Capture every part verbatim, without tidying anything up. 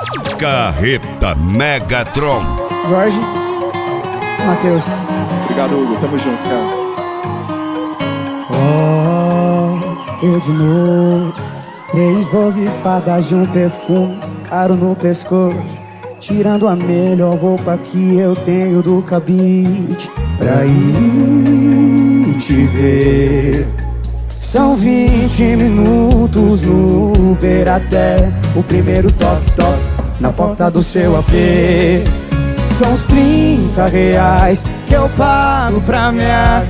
Carreta Megatron. Jorge, Matheus. Obrigado, Hugo. Tamo junto, cara. Oh, eu de novo. Três borrifadas de um perfume caro no pescoço, tirando a melhor roupa que eu tenho do cabide pra ir te ver. São vinte minutos no Uber até o primeiro toque-toque na porta do seu A P. São os trinta reais que eu pago pra me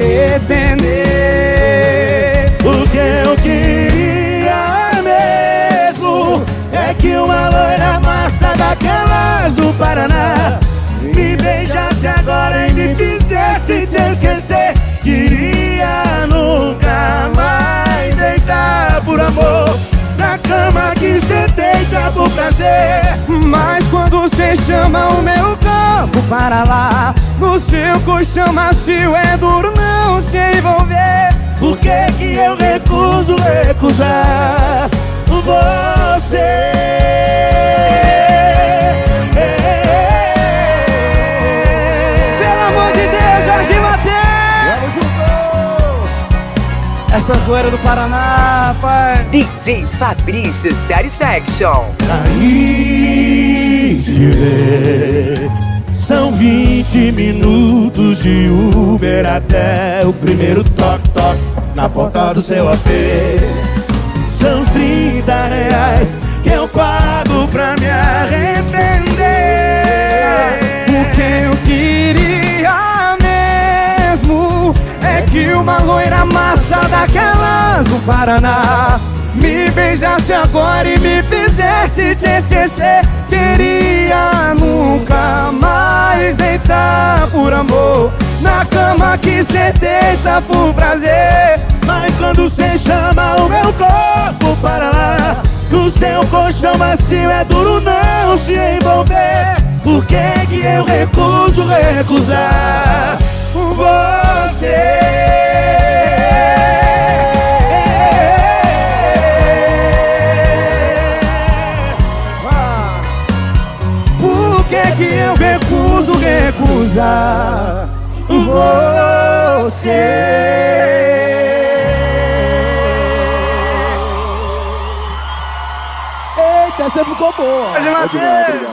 arrepender. O que eu queria mesmo é que uma loira massa daquelas do Paraná me beijasse agora e me fizesse te esquecer. Queria nunca mais deitar por amor na cama que cê deita por prazer. Mas quando cê chama o meu corpo para lá, no seu colchão macio é duro não se envolver. Por que que eu recuso recusar você? Essas loiras do Paraná, pai. D J Fabrício Satisfaction. Aí te ver. São vinte minutos de Uber até o primeiro toque-toque na porta do seu A P. São os trinta reais que eu pago pra me arrepender. O que eu queria mesmo é que uma loira massa daquelas do Paraná me beijasse agora e me fizesse te esquecer. Queria nunca mais deitar por amor na cama que cê deita por prazer. Mas quando cê chama o meu corpo para lá, no seu colchão macio é duro não se envolver. Por que que eu recuso recusar você? Por que que eu recuso recusar você? Eita, essa ficou boa. Pode, Matheus.